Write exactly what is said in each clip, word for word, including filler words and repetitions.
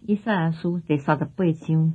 以赛亚书第三十八章。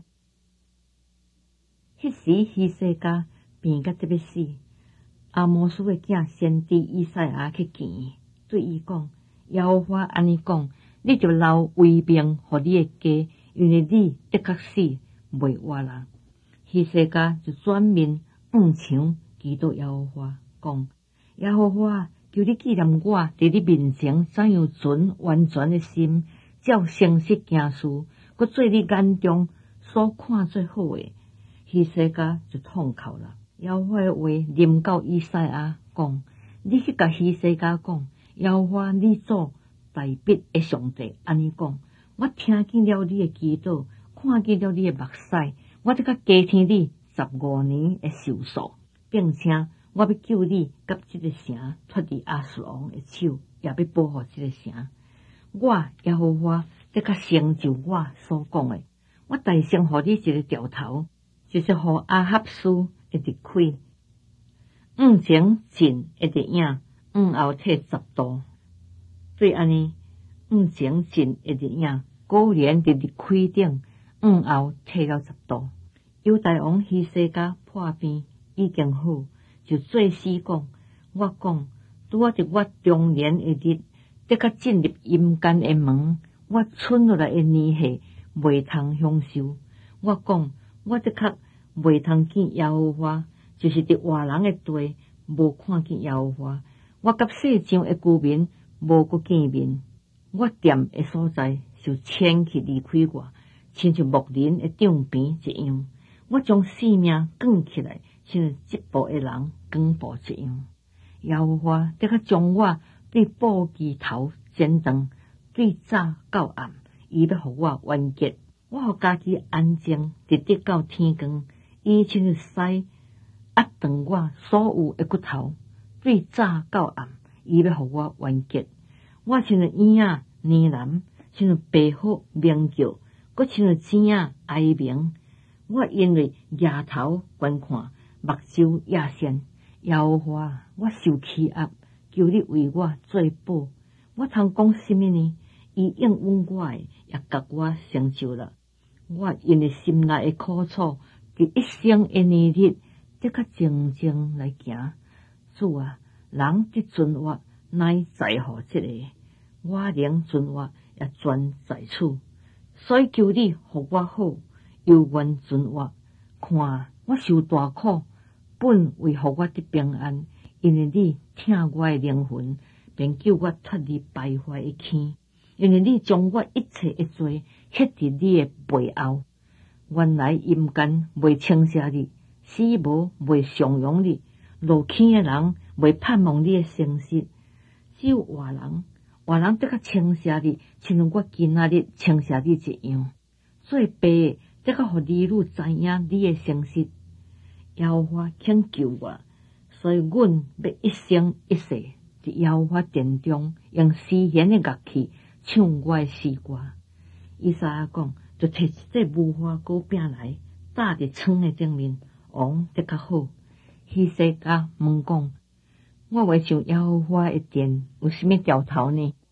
迄时希西家病甲得要死，阿摩斯的囝先知以赛亚去见，对伊讲：耶和华安尼讲，你就留威名互你的家，因为你的确死袂活人。希西家就转面向墙祈祷耶和华，讲：耶和华，求你纪念我伫你面前怎样存完全的心，照诚实行事，佮做你眼中所看最好的。希西家就痛哭了。耶和华的话临到以赛亚，讲：你去甲希西家讲，耶和华你祖大必的上帝安尼讲：我听见了你的祈祷，看见了你的目屎，我得甲加添你十五年的寿数，并且我要救你甲这个城脱离亚述王的手，也要保护这个城。我耶和华得甲成就我所讲的。我大声互你一个条头，就是互阿哈斯会直开，五前进会直影，五后退十度。对安尼，五前进会直影，果然直直开顶，五后退了十度。犹大王希西家破病已经好，就做诗讲：我讲，拄我伫我中年的日，得甲进入阴间的门，我剩落来的年岁袂通享受。我讲，我得较袂通见耶和华，就是伫活人的地无看见耶和华。我甲世上的居民无过见面，我踮的所在就迁去离开我，亲像牧人的帐边一样。我将性命卷起来，像一步的人卷步一样。耶和华得较将我对布枝头剪断，对早到暗，伊要互我完结。我互家己安静，直直到天光。伊像是屎压断我所有的骨头，对早到暗，伊要互我完结。我像是婴仔呢喃，像是白虎鸣叫，搁像是钱仔哀鸣。我因为额头观看，目睭夜闪。耶和华，我受欺压，求你为我做保。我通讲什么呢？伊应允我的，也甲我成就了。我因为心内的苦楚，伫一生的年日，得较静静来行。主啊，人的存活乃在乎这个，我能存活也全在此。所以求你互我好，犹原存活。看我受大苦，本为互我的平安，因为你听我的灵魂，便救我脱离败坏的坑。因为你将我一切的罪ฮ็伫你的背后。原来阴间未称谢你，死无未颂扬你，落坑的人未盼望你的诚实。只有活人，活人得较称谢你，亲像我今仔日称谢你一样。做爸的得较互儿女知影你的诚实。耶和华请救我，所以阮要一生一世伫耶和华殿中，用诗弦的乐器唱我的诗歌。以赛亚讲，就摕一块无花果饼来，搭伫窗的顶面，王得较好。希西家问讲：我为像耶和华的殿有什么条头呢？